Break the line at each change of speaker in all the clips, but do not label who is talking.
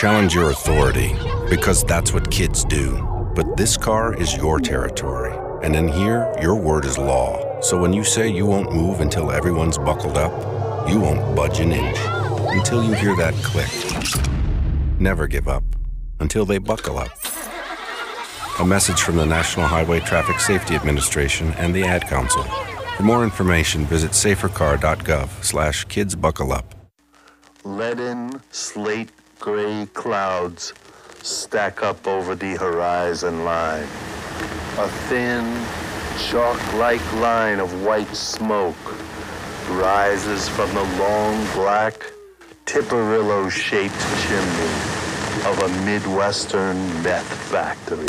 challenge your authority, because that's what kids do. But this car is your territory, and in here, your word is law. So when you say you won't move until everyone's buckled up, you won't budge an inch until you hear that click. Never give up until they buckle up. A message from the National Highway Traffic Safety Administration and the Ad Council. For more information, visit safercar.gov/kidsbuckleup.
Leaden, slate gray clouds stack up over the horizon line. A thin, chalk-like line of white smoke rises from the long, black, Tipperillo-shaped chimney of a Midwestern meth factory.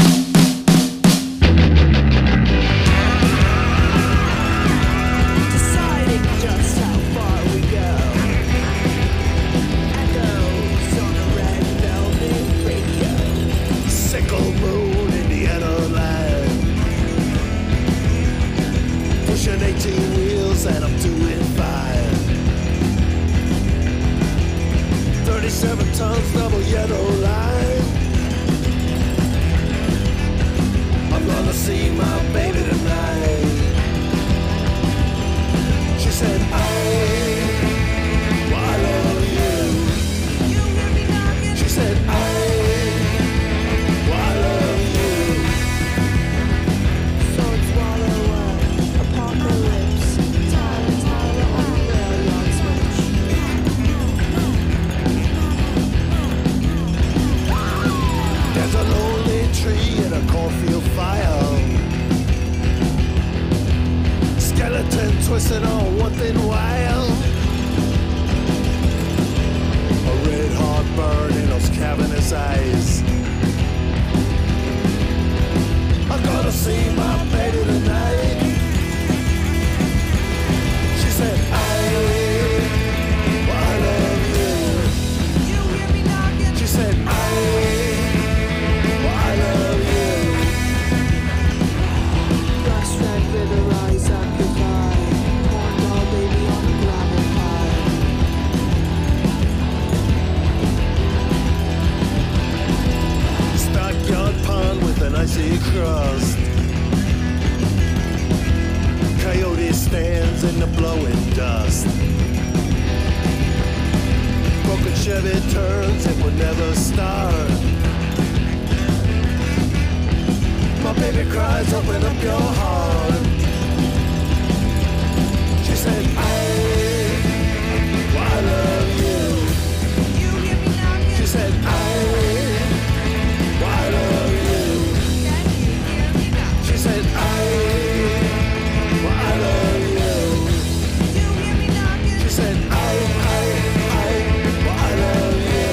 Pushing 18 wheels and I'm doing fine. 37 tons, double yellow line. I'm gonna see my baby tonight. She said, I love you. She said, I love you. So swallow up. Apocalypse, Tyler on the railroad switch. There's a lonely tree in a cornfield fire. Skeleton twisted on one thin wire. A red hot burn in those cavernous eyes. I'm gonna see my baby tonight. She said, I love you. She said, I love you. Rust red river rise up goodbye. Corn dog baby on the gravel pile. Stockyard pond with an icy crust. Coyote stands in the blowing dust. Broken Chevy turns, it will never start. My baby cries, open up your heart. She said, I love you. She said, I love you. She said, I love you. She said, I love you.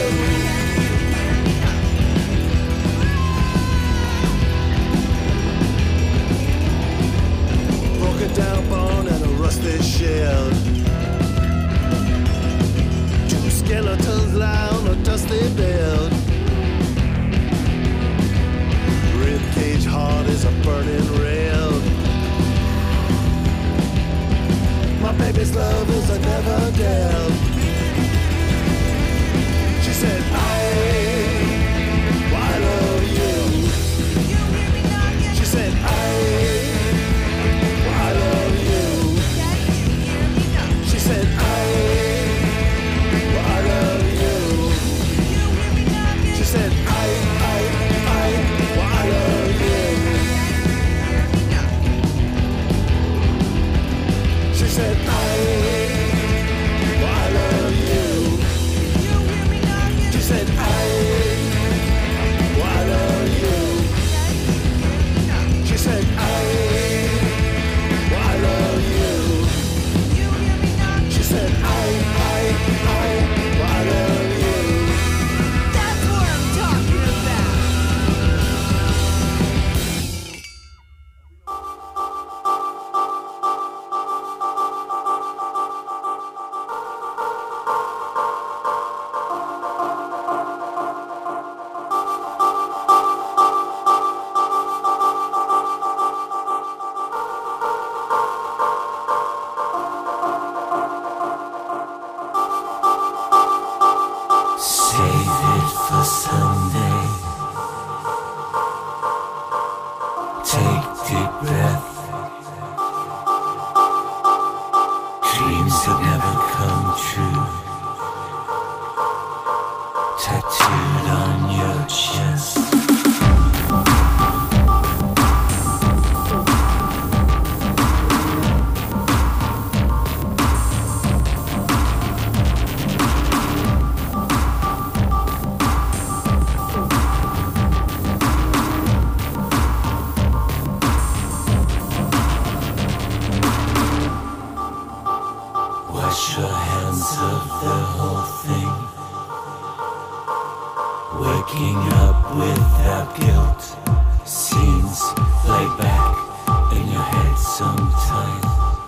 without guilt. Scenes play back in your head sometimes.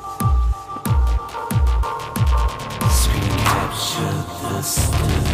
Screen capture the still.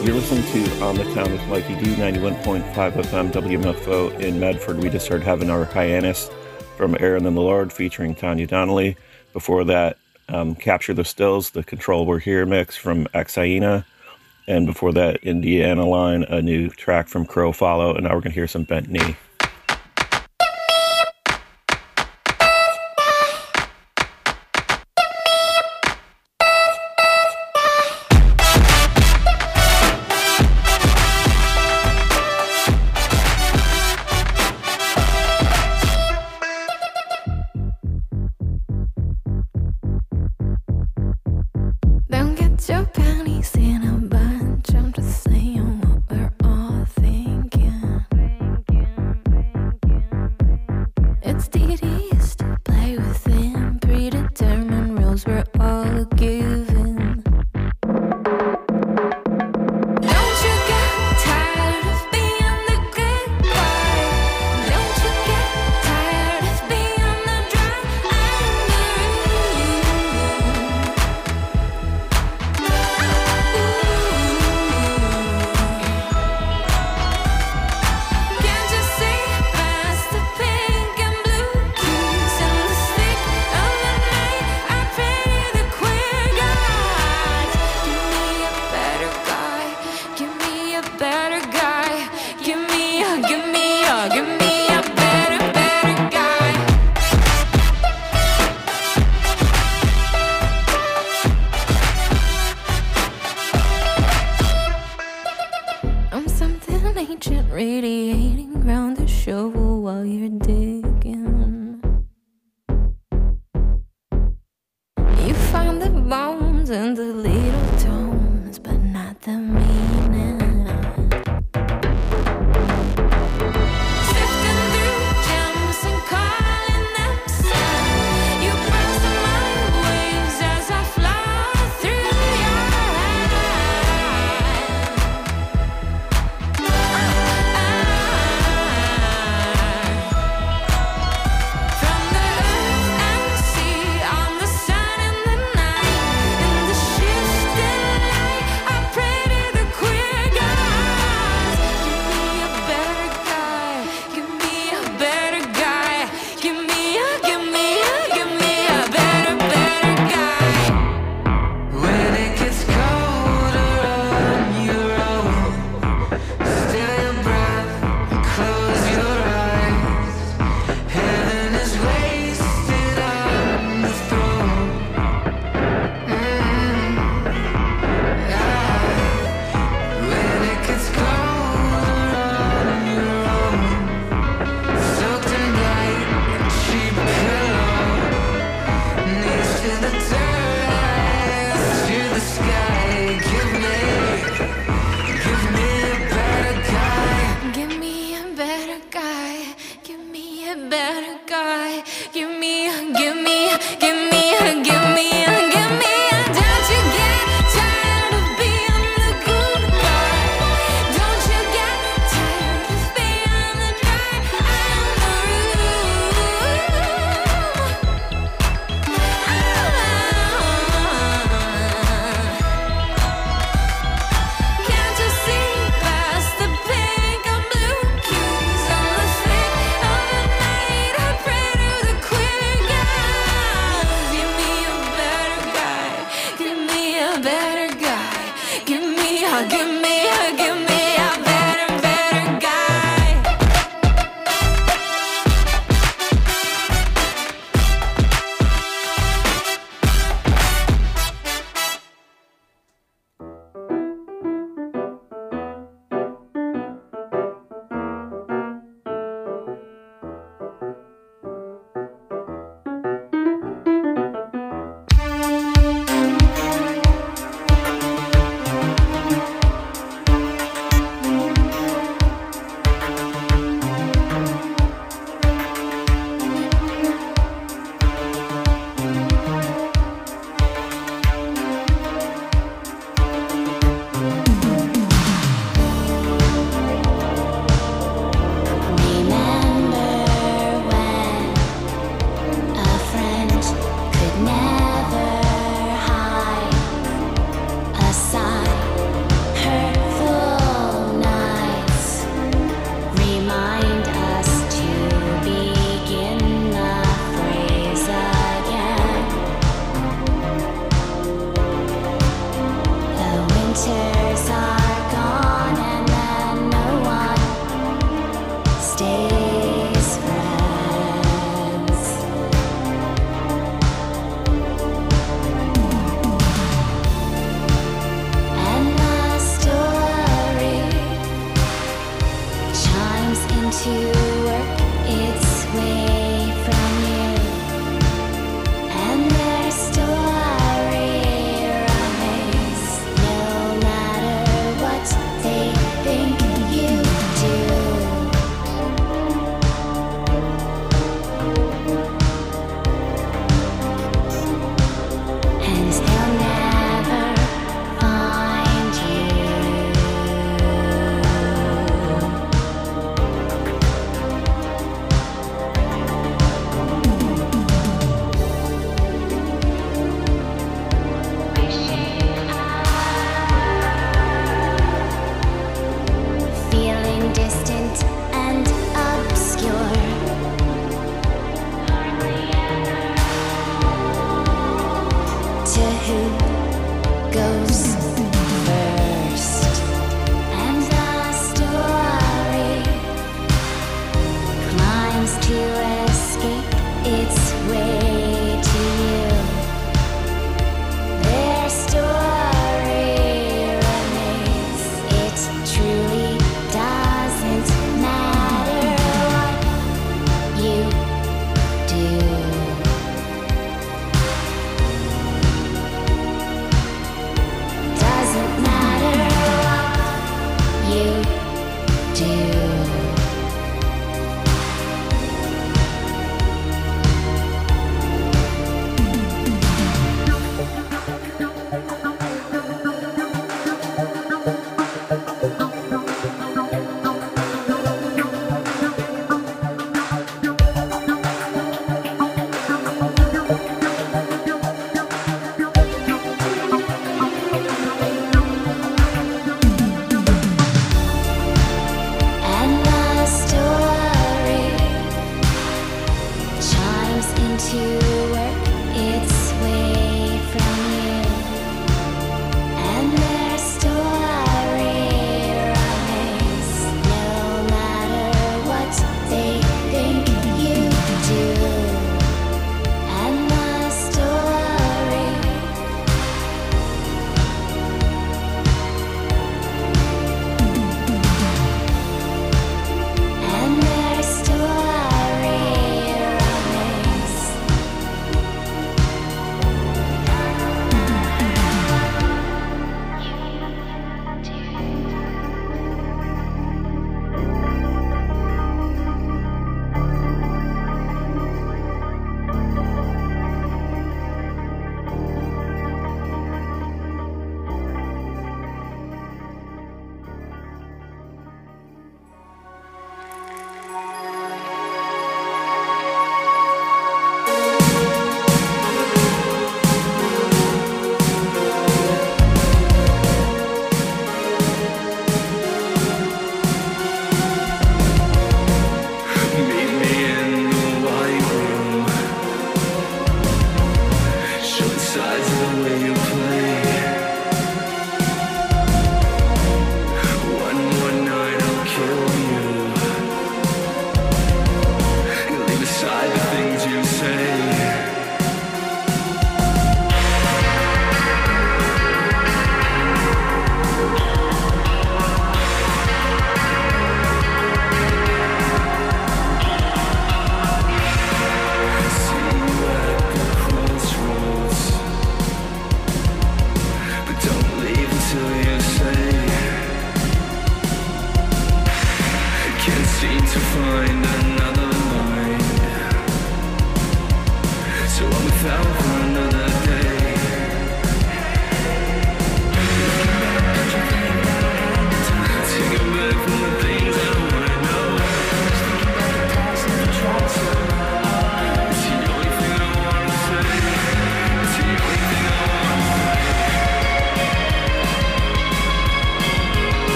You're listening to On the Town with Mikey D, 91.5 FM WMFO in Medford. We just heard Heaven or Hyannis from Aaron and the Lord featuring Tanya Donnelly. Before that, Capture the Stills, the Control We're Here mix from Exaina. And before that, Indiana Line, a new track from Crow Follow. And now we're going to hear some Bent Knee.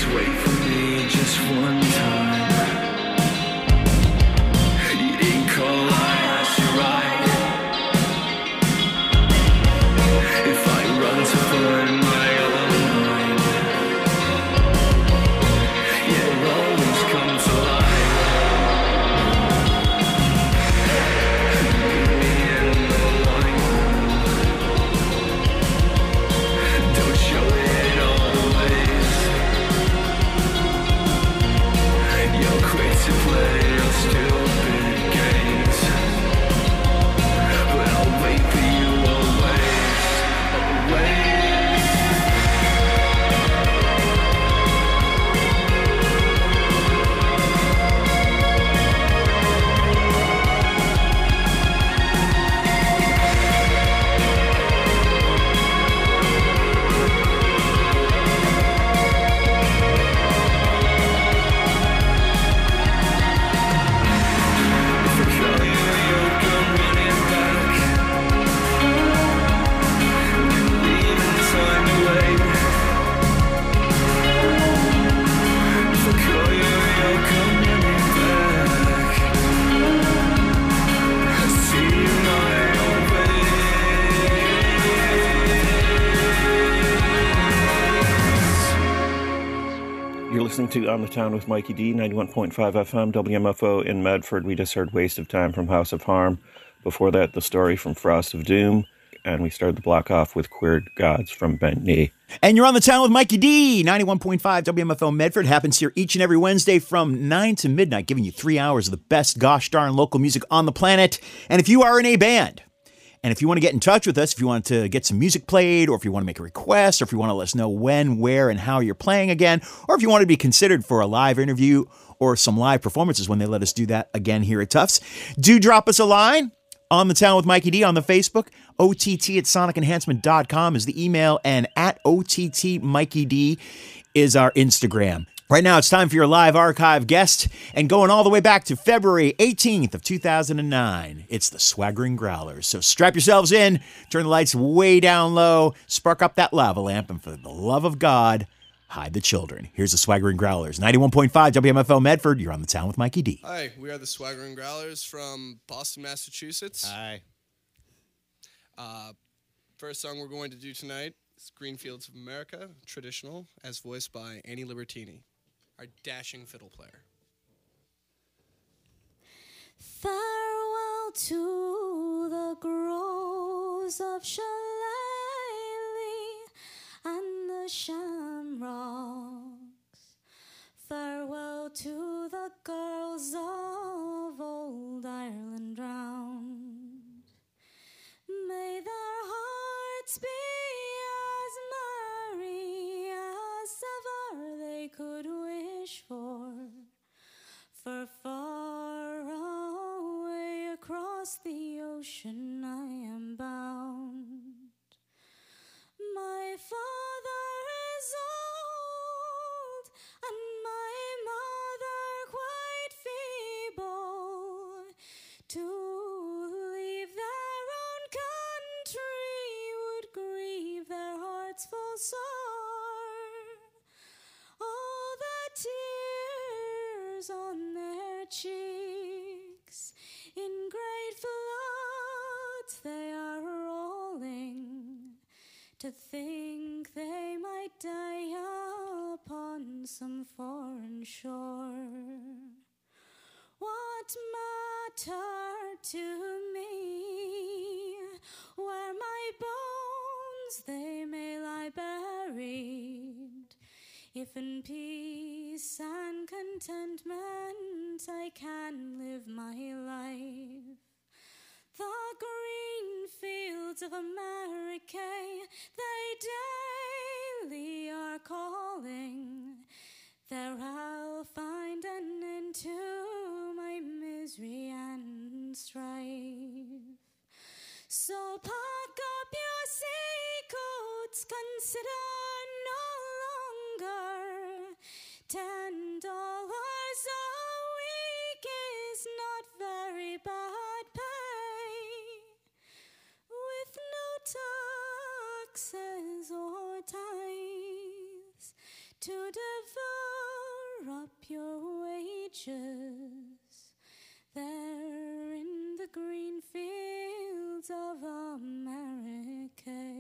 wait for me just one time. You didn't call, I asked you right. If I run to find my other mind, you'll always come to life. Meet me in the morning. Don't show it in all the ways. You're quick to play your stupid games, but I'll wait for you always, always. If I call you, you'll come running back. Leaving time away. If I call you, you'll come running back. See you my own ways.
You're listening to On the Town with Mikey D, 91.5 FM, WMFO in Medford. We just heard Waste of Time from House of Harm. Before that, The Story from Frost of Doom. And we started the block off with Queer Gods from Bent Knee.
And you're on the town with Mikey D, 91.5 WMFO Medford. Happens here each and every Wednesday from 9 to midnight, giving you 3 hours of the best gosh darn local music on the planet. And if you are in a band, and if you want to get in touch with us, if you want to get some music played, or if you want to make a request, or if you want to let us know when, where, and how you're playing again, or if you want to be considered for a live interview or some live performances when they let us do that again here at Tufts, do drop us a line. On the Town with Mikey D on the Facebook. OTT at sonicenhancement.com is the email, and at OTT Mikey D is our Instagram. Right now, it's time for your live archive guest, and going all the way back to February 18th of 2009, it's the Swaggering Growlers. So strap yourselves in, turn the lights way down low, spark up that lava lamp, and for the love of God, hide the children. Here's the Swaggering Growlers, 91.5 WMFO Medford. You're on the Town with Mikey D.
Hi, we are the Swaggering Growlers from Boston, Massachusetts.
Hi.
First song we're going to do tonight is Green Fields of America, traditional, as voiced by Annie Libertini, our dashing fiddle player.
Farewell to the groves of Shillelagh and the shamrocks. Farewell to the girls of old Ireland drowned. May their hearts be as merry as ever they could wish for far away across the ocean I am bound. My father is old and my mother quite feeble. To leave their own country would grieve their hearts full sore. All the tears on their cheeks in great floods they are rolling, to think they might die upon some foreign shore. What matter to me where my bones they may lie buried, if in peace and contentment I can live my life? The green fields of America, they daily are calling. There I'll find an end to my misery and strife. So pack up your sea coats, consider no longer. $10 a week is not very bad pay, with no taxes or tithes to divide up your wages there in the green fields of America.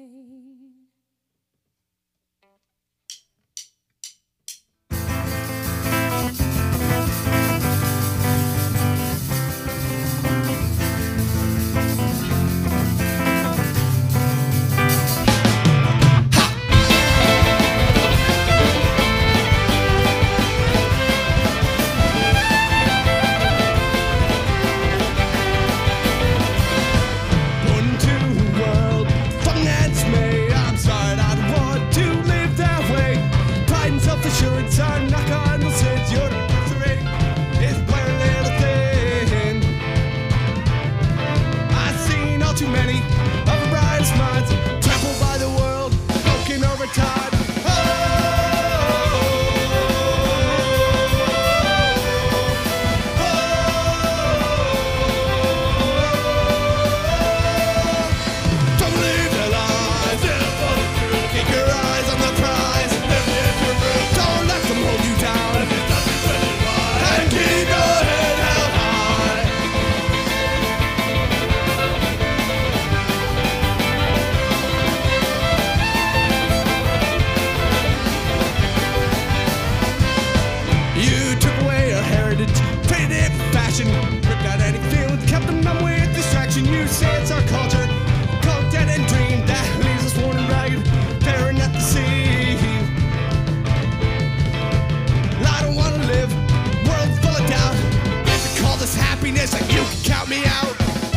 Assurance are not cardinal sins. Your birthright is but a little thing. I've seen all too many of the brightest minds trampled by the world, broken over time. Don't believe their lies. Keep your eyes on the prize. Don't let them hold you down. And keep your head held high. You took away our heritage, traded it for fashion, ripped out any field, kept them numb with distraction. You say it's our culture, called dead and dream that leaves us worn and ragged, staring at the sea. I don't wanna live, world full of doubt. If you call this happiness, like you can count me out.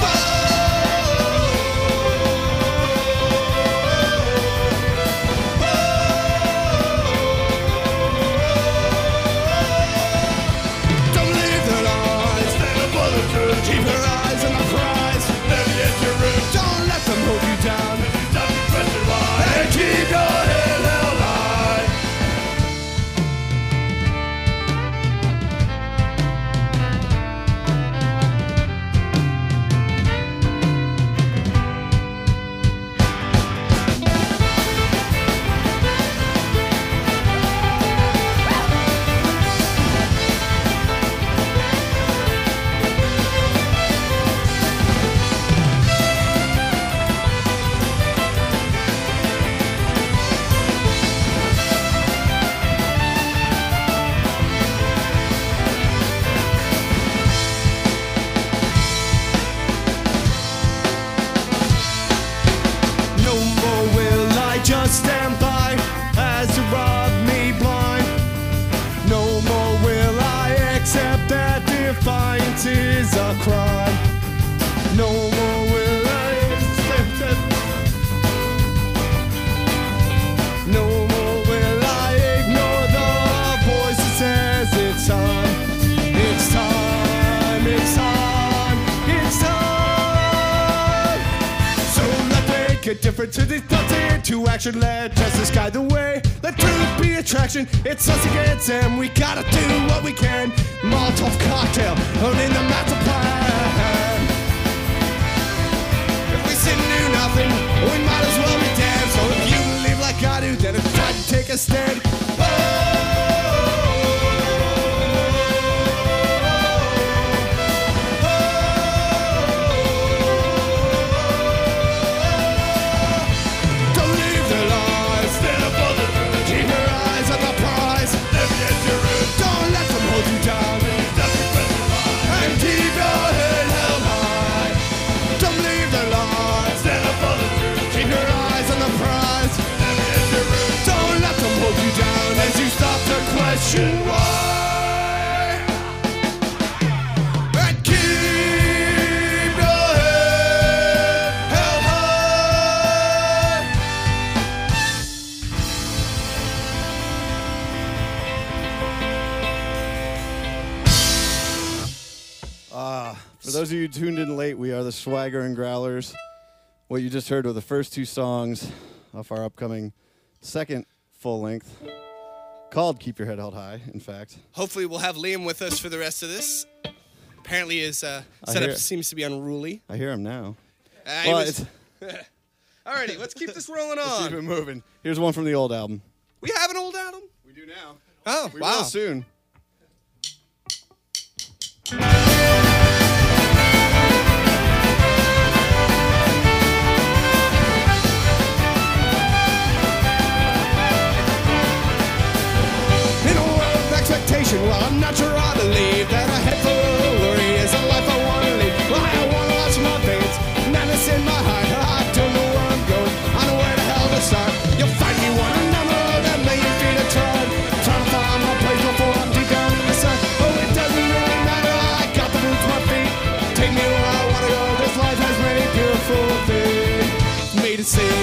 Don't believe their lies, stand up for the truth. Keep your eyes on the prize, never get your root. Don't let them hold you down, stop your question why, and keep your head held high. No more will I just stand by as you rob me blind. No more will I accept that defiance is a crime. No more will I accept that. No more will I ignore the voice that says it's time. It's time, it's time, it's time. So let's make a difference to these thoughts into action. Let justice guide the way. Let truth be attraction. It's us against them. We gotta do what we can. Molotov cocktail, owning the master plan. If we sin and do nothing, we might as well be damned. So if you believe like I do, then it's time to take a stand. Don't believe their lies, stand up for the truth. Keep your eyes on the prize, never get your root. Don't let them hold you down, and keep your head held high. Don't believe their lies, stand up for the truth. Keep your eyes on the prize, never get your root. Don't let them hold you down as you stop to question why. And keep your head held high.
For those of you who tuned in late, we are the Swagger and Growlers. What you just heard were the first two songs off our upcoming second full length, called Keep Your Head Held High, in fact.
Hopefully, we'll have Liam with us for the rest of this. Apparently, his setup seems to be unruly.
I hear him now.
Alrighty, let's keep this rolling
Let's
on.
keep it moving. Here's one from the old album.
We have an old album?
We do now.
Oh,
We
wow.
will soon.
expectation. Well, I'm not sure I believe that a head full of worry is a life I want to live. Well, I want to watch my veins, madness in my heart. I don't know where I'm going, I know where the hell to start. You'll find me one another of a million feet of tread, trying to find my place before I'm deep down in the sun. Oh, it doesn't really matter, I got the roots to my feet. Take me where I want to go, this life has many beautiful things for me to see.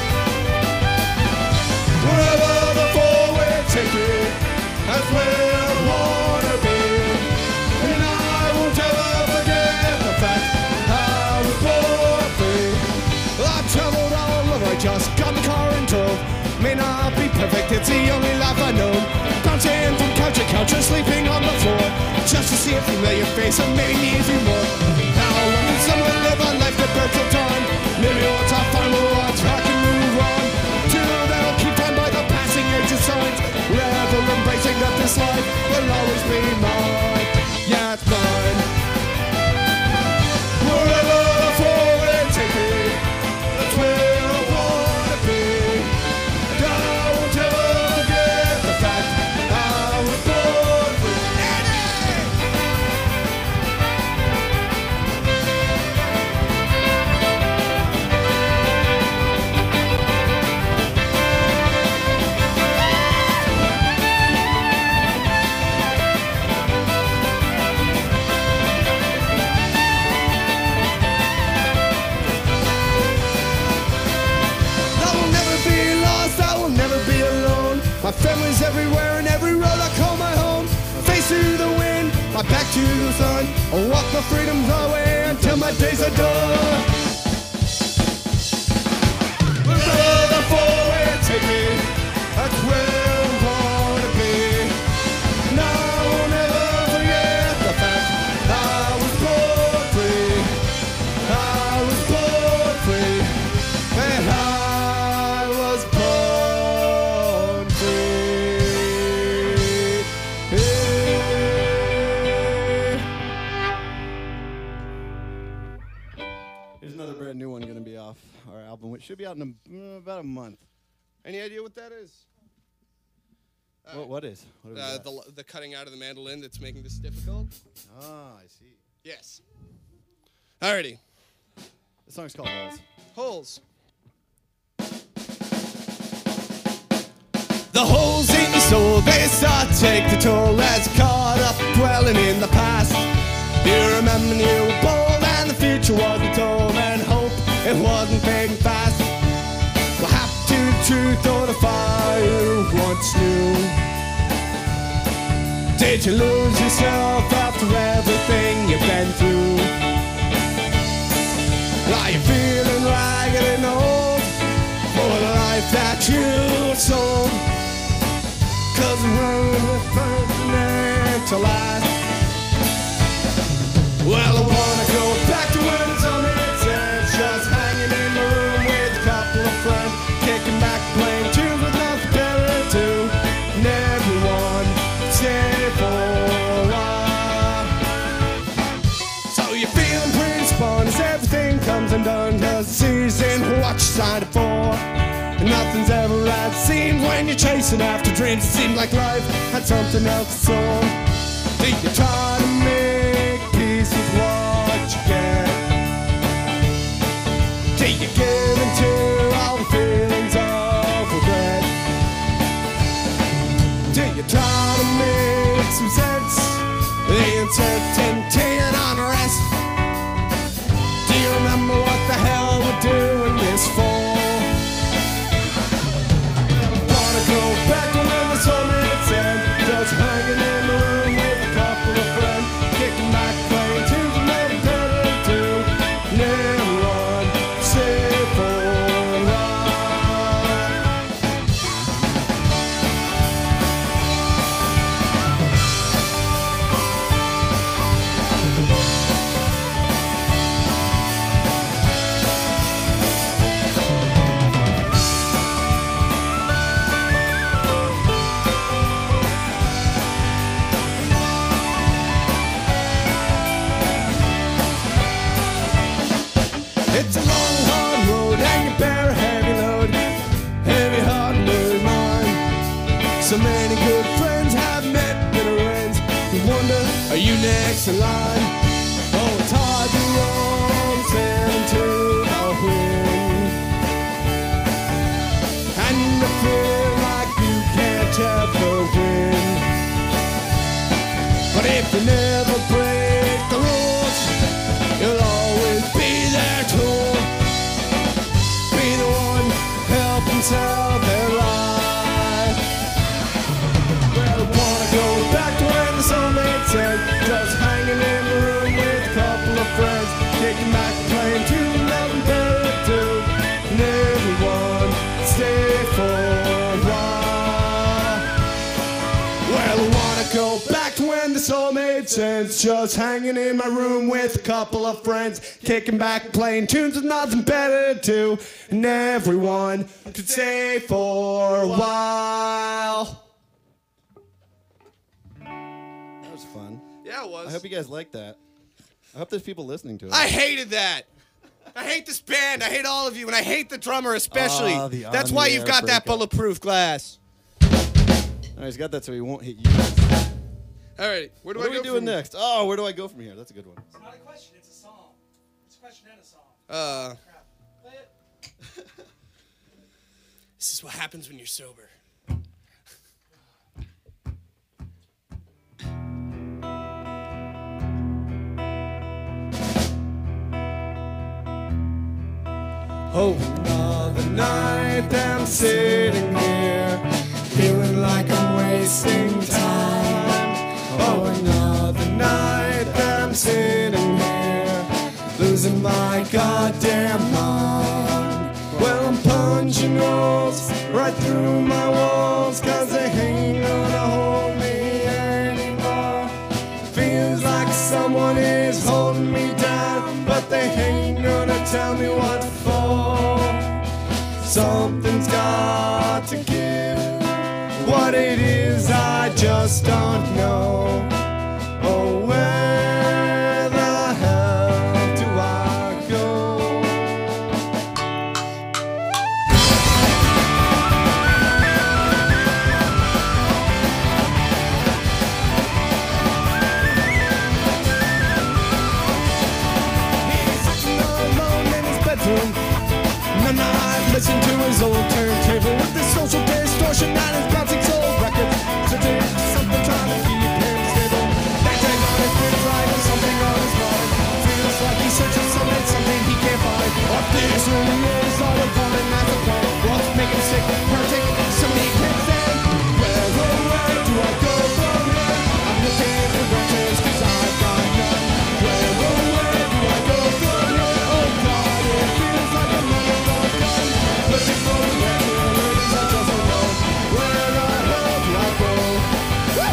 Wherever the four-way take me, that's where I wanna be. And I won't ever forget the fact I was born free. I traveled all over, I just got in the car and drove. May not be perfect, it's the only life I know. Bouncing from couch to couch and sleeping on the floor, just to see a familiar face and maybe need a few more. How long can someone live a life that burns of time? Maybe once I find the words I can move on. Till then I'll keep time by the passing age of signs. Rather embracing that this life will always be mine. Yeah, it's mine. Wherever the four-way take me, that's where I wanna be. And I won't ever forget the fact I was born free. My family's everywhere and every road I call my home. Face to the wind, my back to the sun. I'll walk my freedom's way until my days are done. Wherever the four-way take me, that's where I wanna be. And I will never forget the fact I was born free. I was born free. And I was born free. Here's another brand new one going to be off our album, which should be out in about a month. Any idea what that is? What is? What is that?
The cutting out of the mandolin that's making this difficult.
Ah, I see.
Yes. Alrighty.
The song's called Holes.
Holes.
The holes in your soul, they start to take the toll as caught up dwelling in the past. You remember you were bold and the future wasn't told and hope it wasn't fading fast. What happened to the truth or the fire you once knew? Did you lose yourself after everything you've been through? Are you feeling ragged and old for the life that you sold? 'Cause we're permanent to last. Well, I wanna go back to when it's on its edge, just hanging in the room with a couple of friends, kicking back, playing tunes with nothing better to do, and everyone stay for a while. So you're feeling pretty spun as everything comes undone, 'cause the season what you signed up for. And nothing's ever as it seems when you're chasing after dreams. It seems like life had something else to soar. Do you try to make peace with what you get? Do you give into all the feelings of regret? Do you try to make some sense of the uncertainty and unrest? Do you remember what the hell we're doing this for? Go back to when the sun hits end, just hanging in the room with a couple of friends, kicking back, playing tunes and nothing better to do, and everyone save for a while. next in line. Oh, it's hard to roam, sailing to the wind. And you feel like you can't ever win. But if you never break the rules, you'll always be there to be the one helping tell their life. Well, I wanna go back to when the sun made sense, just hanging in the room with a couple of friends, kicking back and playing to nothing better to do, and everyone stay for a while. Well, I wanna go back to when this all made sense, just hanging in my room with a couple of friends, kicking back, playing tunes with nothing better to do, and everyone could stay for a while.
That was fun.
Yeah, it was.
I hope you guys like that. I hope there's people listening to it.
I hated that. I hate this band. I hate all of you, and I hate the drummer especially.
The
That's why you've got that
breakup.
bulletproof glass.
Oh, he's got that so he won't hit you.
All right, where do
What
I
are
go
we doing
from-
next? Oh, where do I go from here? That's a good one.
It's not a question, it's a song. It's a question and a song. Play it.
This is what happens when you're sober.
Oh, another night that I'm sitting here, feeling like I'm wasting time. Oh, another night that I'm sitting here, losing my goddamn mind. Well, I'm punching holes right through my walls, 'cause they ain't gonna hold me anymore. Feels like someone is holding me down, but they ain't gonna tell me what for. Something's got to give. What it is, I just don't know. Oh, where the hell do I go? He's sitting alone in his bedroom, and I listen to his old turntable with the social distortion and his bouncing soul records. Searching for something, trying to keep him stable. That tag on his feels like something on his mind. Feels like he's searching something he can't find. What this really is, all of fun and that's the point. What's making him sick, hurting, somebody can't stand. Where, oh, where do I go from here? I'm looking for answers 'cause I've got none. Where, oh, where do I go from here? Oh God, it feels like I'm running on gun. Looking for answers, I just don't know. Where the hell do I go? Woo!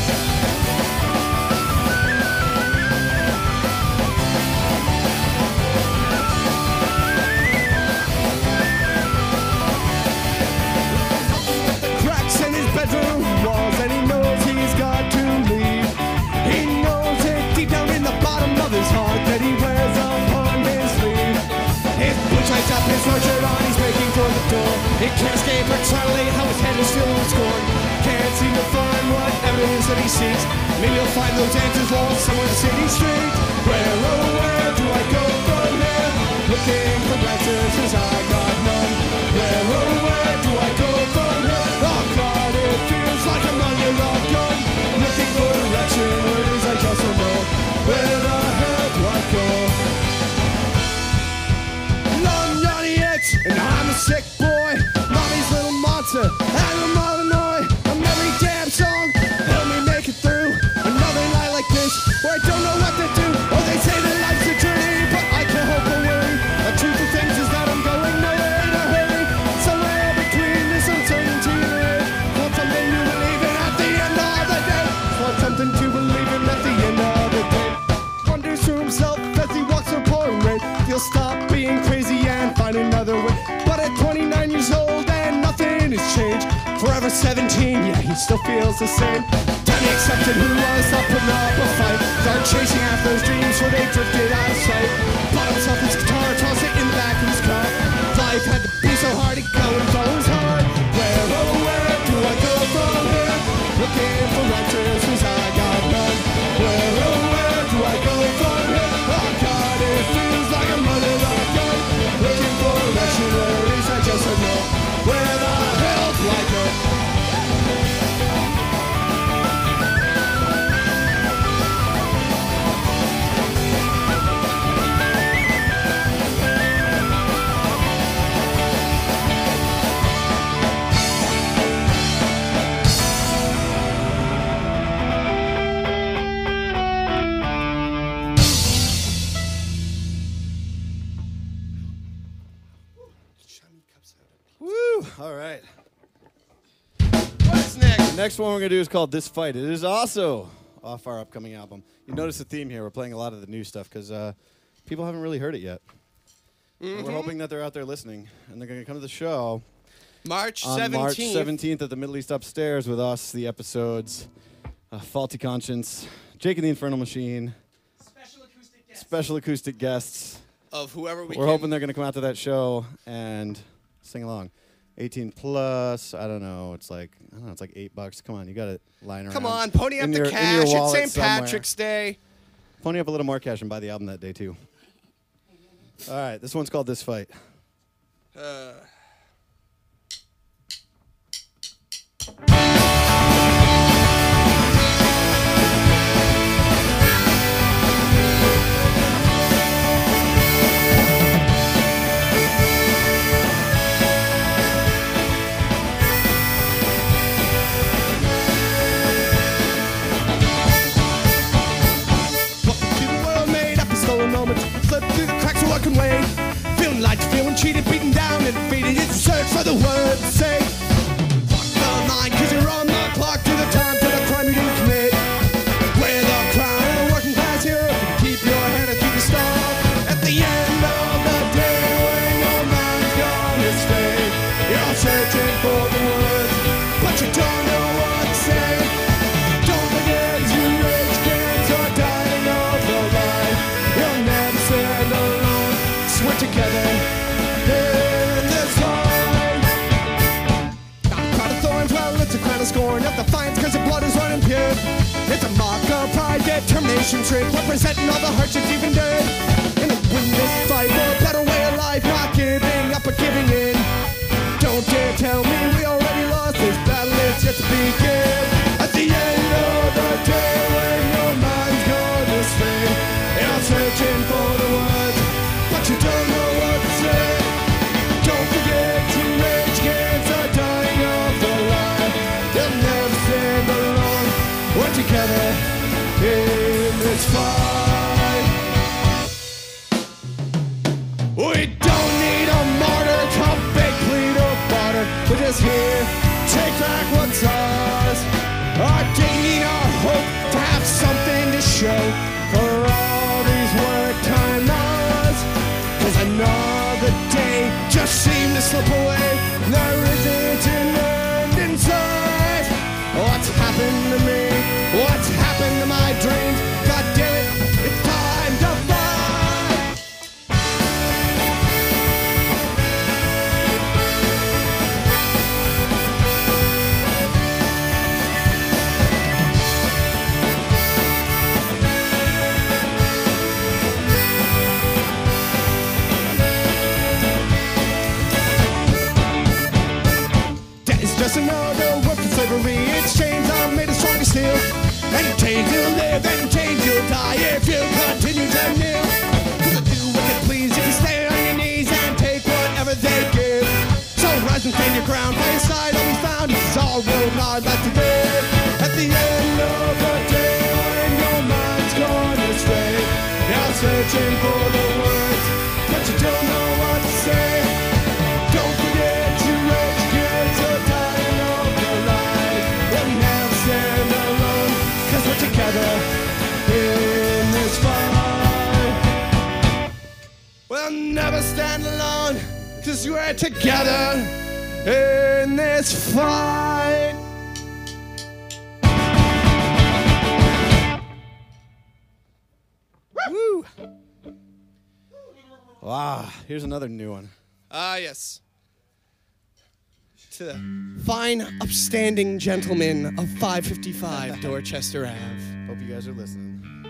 Cracks in his bedroom walls, and he knows he's got to leave. He knows it deep down in the bottom of his heart that he wears upon his sleeve. His boots lights up, his sweatshirt shirt on, he's making for the door. He can't escape externally how his head is still in scorn. Can't seem to find what evidence that he seeks. Maybe he'll find those answers lost somewhere in the city street. Where, oh, where do I go from here? Looking for answers 'cause I got none. Where, oh, where do I go from here? Oh God, it feels like I'm under a gun. Looking for direction, where it is I just don't know. Where the hell do I go? I'm Johnny X, and I'm a sick boy. Mommy's little monster, and I'm Illinois. I'm every damn song, help me make it through another night like this, where I don't know what to do. Oh, they say that life's a journey, but I can't hope or worry. The truth of things is that I'm going nowhere in a hurry. Somewhere between this uncertainty and rage. Want something to believe in at the end of the day. Want something to believe in at the end of the day. Wonders to himself as he walks the pouring rain. He'll stop being crazy and find another way. But at 29 years old and nothing has changed. Forever 17, yeah, he still feels the same. Then he accepted who was up putting up a fight. Started chasing after those dreams where they drifted out of sight. Bought himself his guitar, tossed it in the back of his car. Life had to be so hard, it goes always hard. Where, oh, where do I go from here? Looking for answers 'cause I got none. Where, oh, where
All right.
What's next?
The next one we're going to do is called This Fight. It is also off our upcoming album. You notice the theme here. We're playing a lot of the new stuff because people haven't really heard it yet. And we're hoping that they're out there listening, and they're going to come to the show
March 17th.
on March 17th at the Middle East Upstairs with us, the episodes, Faulty Conscience, Jake and the Infernal Machine, special acoustic guests.
Of whoever
We're hoping they're going to come out to that show and sing along. 18 plus, I don't know, it's like $8. Come on, you got it lying around.
Come on, pony up
in
the
your
cash. It's
wallet
St.
somewhere.
Patrick's Day.
Pony up a little more cash and buy the album that day, too. All right, this one's called This Fight.
Feeling like you're feeling cheated, beaten down, and defeated. It's a search for the word to say. Fuck the line, cause you're on the clock to the time to the crime you didn't commit. We're the crown of the working class hero. Keep your head and keep your star. At the end of the day, when your mind's gone astray, you're searching for the words, but you don't know what to say. Don't forget you rage kids are dying of the light. You'll never stand alone. We're together in this fight. Not a crown of thorns, well, it's a crown of scorn of defiance, cause the blood is running pure. It's a mark of pride, determination, strength, representing all the hardships you've endured. In a win this fight for a better way of life, not giving up or giving in. Don't dare tell me we already lost this battle, it's yet to begin. At the end of the day, when your mind's gone astray, you're searching for the words, but you don't know what to say. Don't forget to rage kids are dying of the light. They'll never stand alone. We're together in this fight. We don't need a martyr to beg, plead, or barter. We're just here, take back what's ours. Our dignity, our hope to have something to show for all these work time hours. Cause another day just seemed to slip away. There isn't an end in sight. What's happened to me? What's happened to my dreams? God damn it, it's time to fight. Just another word for slavery. It's chains are made of stronger steel. And chains you'll live, and chains you'll die if you continue to kneel. Cause do what you please if you stay on your knees and take whatever they give. So rise and stand your ground, by your side all we found. It's all road hard left to live. At the end of the day, when your mind's gone astray, you're searching for the words, but you don't know what to say. Don't forget to rage kids are dying of the light. We'll never stand alone, cause we're together in this fight. We'll never stand alone, cause we're together in this fight. Woo! Wow, here's another new one.
Yes. To the fine, upstanding gentlemen of 555 Dorchester Ave.
Hope you guys are listening.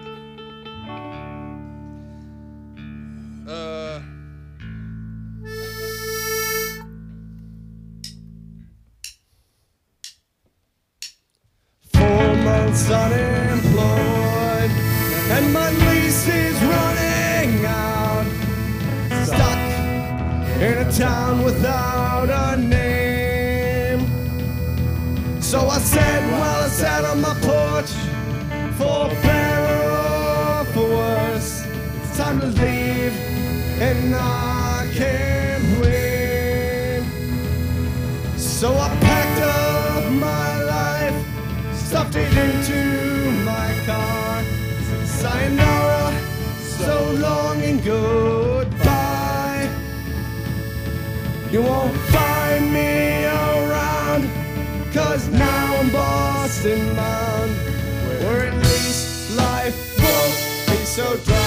Months unemployed, and my lease is running out. Stuck in a town without a name. So I said, while I sat on my porch, for better or for worse, it's time to leave, and I can't wait. So I packed up my life, stuffed it into my car. Sayonara, so long and goodbye. You won't find me around, 'cause now I'm Boston bound, where at least life won't be so dry.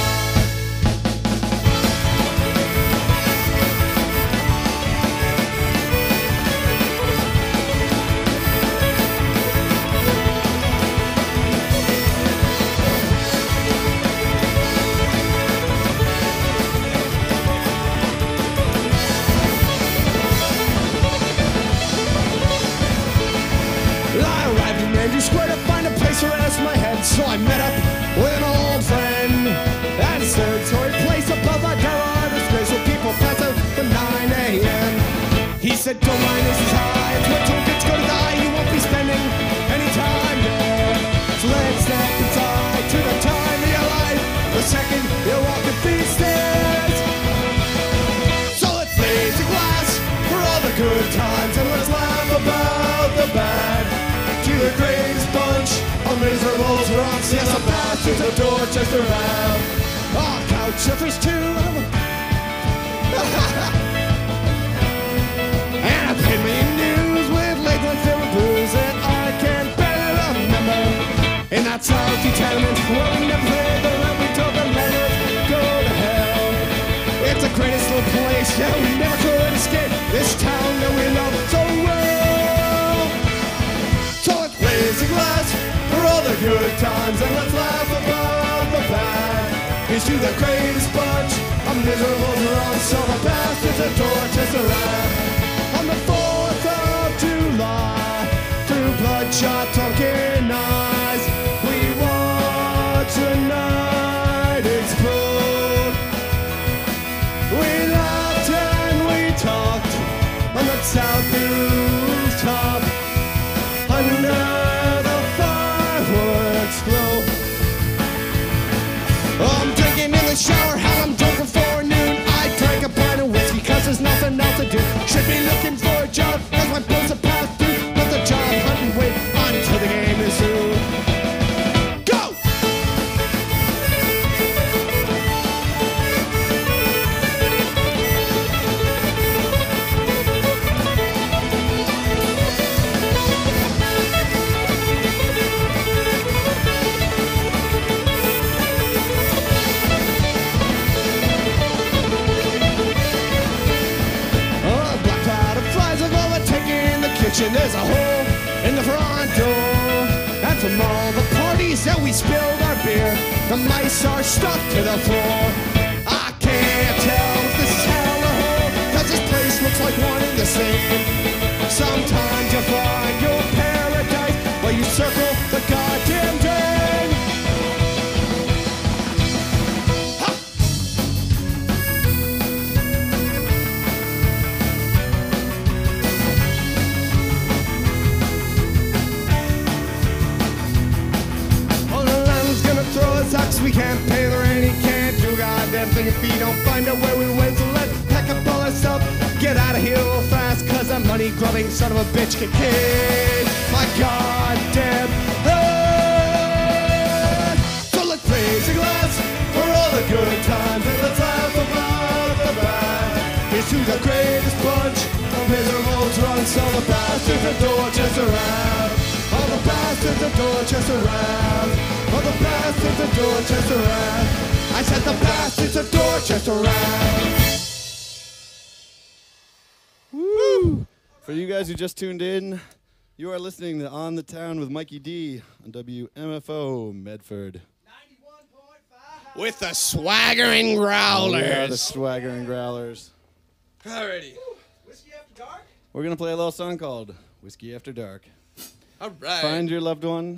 Square to find a place to rest my head, so I met up with an old friend at his third-story place above a tower. Disgraceful people pass out for 9 a.m. He said, "Don't mind, this is high. It's where tool kids go to die. You won't be spending any time there. So let's step inside to the time of your life, the second you walk up these stairs. So let's raise a glass for all the good times, and let's laugh about the bad. To the greatest bunch of miserable drunks, yes, the bastards of Dorchester Ave. Oh, couch surfers too. And I paid me news with Lakeland film and booze that I can barely remember. In that salty tenement where we never played the rent, we told the landlord, go to hell. It's the greatest little place, yeah, we never could escape this town that we love so well. Raise a glass for all the good times, and let's laugh about the bad. Here's to the greatest bunch of miserable drunks, all the bastards of Dorchester Ave. On the 4th of July, through bloodshot drunken eyes, we watch the night explode. We laughed and we talked on the south rooftop. Under the fireworks glow. I'm drinking in the shower, how I'm drunk before noon. I drank a pint of whiskey 'cause there's nothing else to do. Should be looking for a job, 'cause my bills are passed through. But the job hunt and wait until the game is through. Go! There's a hole in the front door, and from all the parties that we spilled our beer, the mice are stuck to the floor. I can't tell if this is hell or hell, 'cause this place looks like one and the same. Sometimes you find your paradise while you circle the goddamn drain. We can't pay the rent, he can't do goddamn thing if he don't find out where we went. So let's pack up all our stuff, get out of here real fast, 'cause that money grubbing son of a bitch can kick my goddamn head. So let's raise a glass for all the good times, and let's laugh about the bad. Here's to the greatest bunch of miserable drunks, all the bastards of Dorchester Ave. All the bastards of Dorchester Ave. All the bastards of Dorchester Ave. I said the bastards of Dorchester Ave. Woo! For you guys who just tuned in, you are listening to On the Town with Mikey D on WMFO Medford.
91.5 with the Swaggering Growlers.
Oh, yeah, the Swaggering Growlers.
Alrighty.
Whiskey After Dark?
We're going to play a little song called Whiskey After Dark.
All right.
Find your loved one.